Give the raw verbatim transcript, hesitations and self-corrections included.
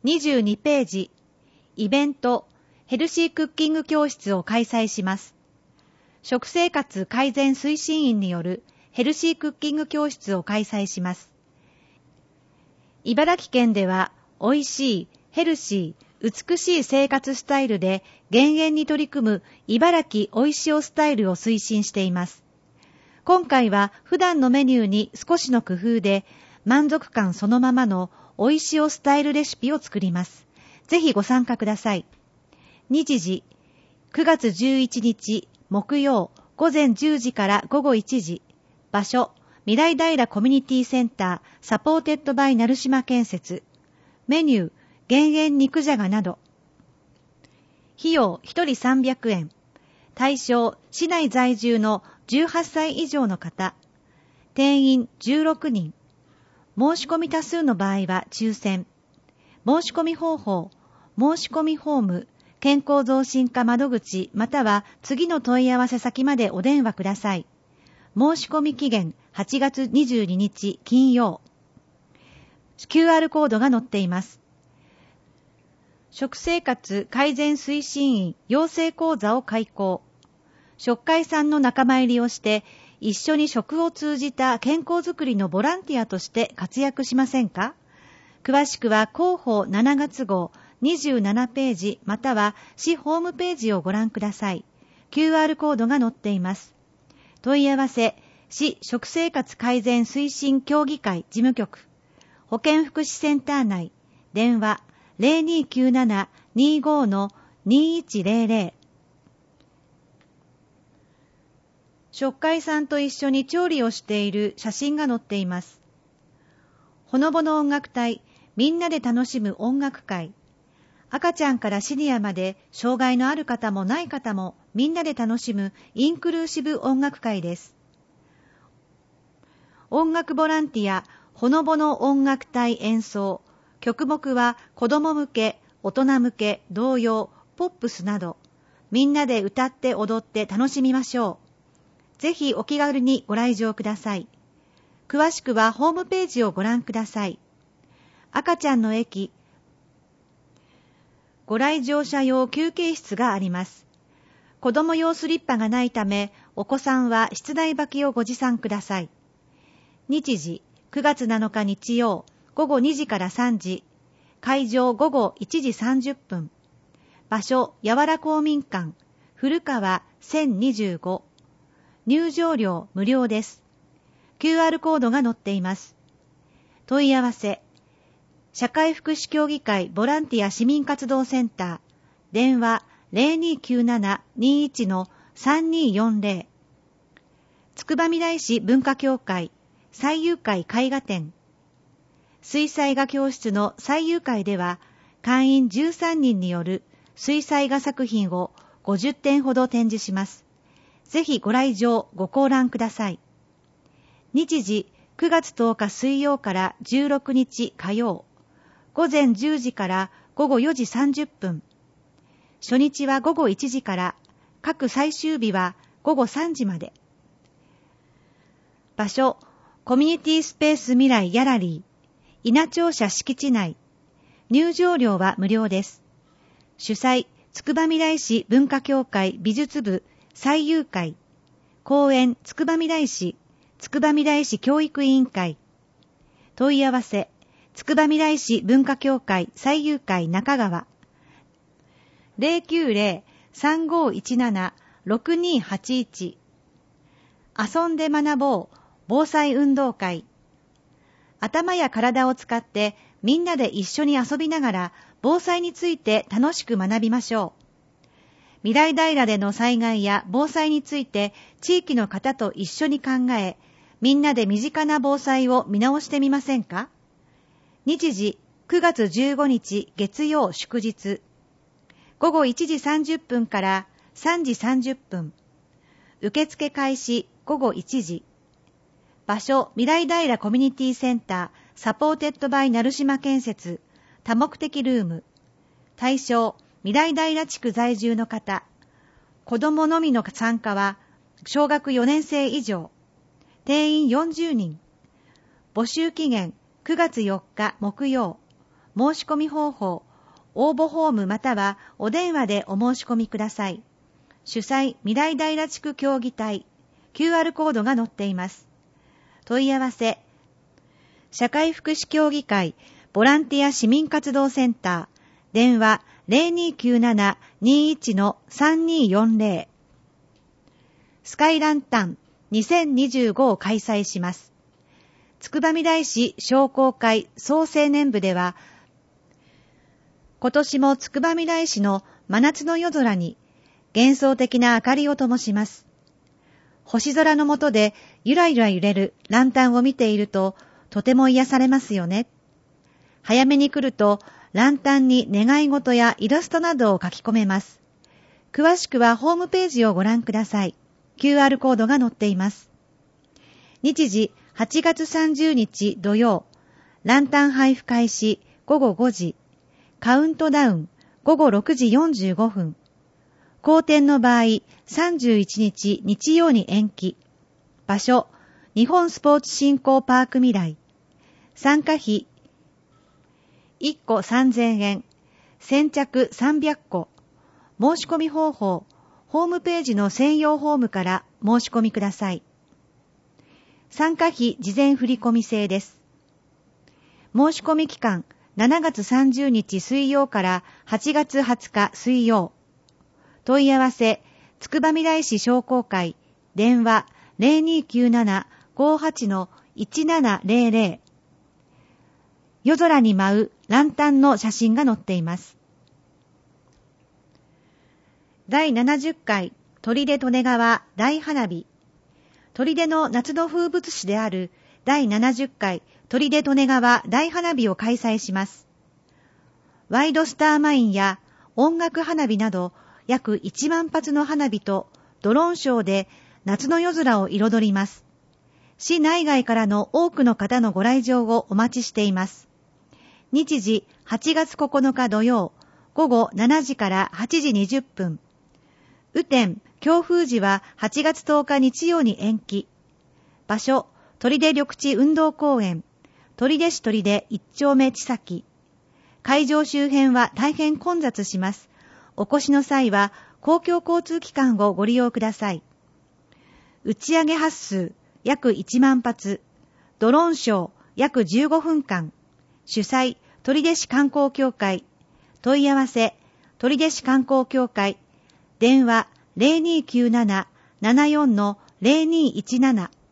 にじゅうにページ、イベント、ヘルシークッキング教室を開催します。食生活改善推進員によるヘルシークッキング教室を開催します。茨城県では、おいしい、ヘルシー、美しい生活スタイルで減塩に取り組む茨城おいしおスタイルを推進しています。今回は普段のメニューに少しの工夫で満足感そのままのおいしおスタイルレシピを作ります。ぜひご参加ください。日時、くがつじゅういちにち木曜午前じゅうじから午後いちじ。場所、未来平コミュニティセンターサポーテッドバイ成島建設。メニュー、減塩肉じゃがなど。費用ひとりさんびゃくえん。対象、市内在住のじゅうはっさい以上の方。定員じゅうろくにん。申し込み多数の場合は抽選。申し込み方法、申し込みフォーム、健康増進課窓口または次の問い合わせ先までお電話ください。申し込み期限はちがつにじゅうににち金曜。キューアール コードが載っています。食生活改善推進員養成講座を開講。食会さんの仲間入りをして一緒に食を通じた健康づくりのボランティアとして活躍しませんか？詳しくは広報しちがつ号にじゅうななページまたは市ホームページをご覧ください。キューアール コードが載っています。問い合わせ、市食生活改善推進協議会事務局、保健福祉センター内、電話 ゼロにきゅうなな にーご の にーいちゼロゼロ。食会さんと一緒に調理をしている写真が載っています。ほのぼの音楽隊、みんなで楽しむ音楽会。赤ちゃんからシニアまで障害のある方もない方もみんなで楽しむインクルーシブ音楽会です。音楽ボランティア、ほのぼの音楽隊演奏。曲目は子供向け、大人向け、童謡、ポップスなど、みんなで歌って踊って楽しみましょう。ぜひお気軽にご来場ください。詳しくはホームページをご覧ください。赤ちゃんの駅、ご来場者用休憩室があります。子供用スリッパがないため、お子さんは室内履きをご持参ください。日時、くがつなのか日曜、ごごにじからさんじ。会場ごごいちじさんじゅっぷん。場所、やわら公民館、古川せんにじゅうご。入場料無料です。キューアール コードが載っています。問い合わせ、社会福祉協議会ボランティア市民活動センター、電話 ゼロにきゅうなな にーいち の さんにーよんゼロ。つくばみらい市文化協会最遊会絵画展。水彩画教室の最遊会では、会員じゅうさんにんによる水彩画作品をごじゅってんほど展示します。ぜひご来場、ご観覧ください。日時、くがつとおか水曜からじゅうろくにち火曜。午前じゅうじからごごよじさんじゅっぷん。初日はごごいちじから、各最終日はごごさんじまで。場所、コミュニティスペース未来ギャラリー、稲庁舎敷地内。入場料は無料です。主催、つくばみらい市文化協会美術部最遊会。公演、つくばみらい市、つくばみらい市教育委員会。問い合わせ、つくばみらい市文化協会最遊会中川。ゼロきゅうゼロ さんごいちなな ろくにはちいち。遊んで学ぼう防災運動会。頭や体を使ってみんなで一緒に遊びながら防災について楽しく学びましょう。未来平での災害や防災について地域の方と一緒に考え、みんなで身近な防災を見直してみませんか？日時、くがつじゅうごにち月曜祝日。ごごいちじさんじゅっぷんからさんじさんじゅっぷん。受付開始ごごいちじ。場所、未来平コミュニティセンター、サポーテッドバイ成島建設、多目的ルーム。対象、未来平地区在住の方。子供のみの参加は、小学よねんせい以上。定員よんじゅうにん。募集期限、くがつよっか木曜。 申し込み方法、応募フォームまたはお電話でお申し込みください。主催未来平地区協議隊、キューアール コードが載っています。問い合わせ、社会福祉協議会ボランティア市民活動センター、電話 ゼロにーきゅうなな にーいち さんにーよんゼロ。スカイランタンにせんにじゅうごを開催します。つくばみらい市商工会総青年部では、今年もつくばみらい市の真夏の夜空に幻想的な明かりを灯します。星空の下でゆらゆら揺れるランタンを見ているととても癒されますよね。早めに来るとランタンに願い事やイラストなどを書き込めます。詳しくはホームページをご覧ください。キューアール コードが載っています。日時はちがつさんじゅうにち土曜、ランタン配布開始ごごごじ、カウントダウンごごろくじよんじゅうごふん。好天の場合さんじゅういちにち日曜に延期。場所、日本スポーツ振興パーク未来。参加費いっこさんぜんえん。先着さんびゃっこ。申し込み方法、ホームページの専用フォームから申し込みください。参加費事前振込制です。申し込み期間しちがつさんじゅうにち水曜からはちがつはつか水曜。問い合わせ、つくばみらい市商工会、電話 ゼロにーきゅうなな ごーはち いちななゼロゼロ。夜空に舞うランタンの写真が載っています。だいななじゅっかい取手利根川大花火。取手の夏の風物詩であるだいななじゅっかい取手利根川大花火を開催します。ワイドスターマインや音楽花火など約いちまんぱつの花火とドローンショーで夏の夜空を彩ります。市内外からの多くの方のご来場をお待ちしています。日時はちがつここのか土曜、午後しちじからはちじにじゅっぷん。雨天、強風時ははちがつとおか日曜に延期。場所、取手緑地運動公園、取手市取手一丁目地崎。会場周辺は大変混雑します。お越しの際は公共交通機関をご利用ください。打ち上げ発数約いちまんぱつ、ドローンショー約じゅうごふんかん。主催、取手市観光協会。問い合わせ、取手市観光協会。電話 ゼロにーきゅうなな ななよん ゼロにーいちなな。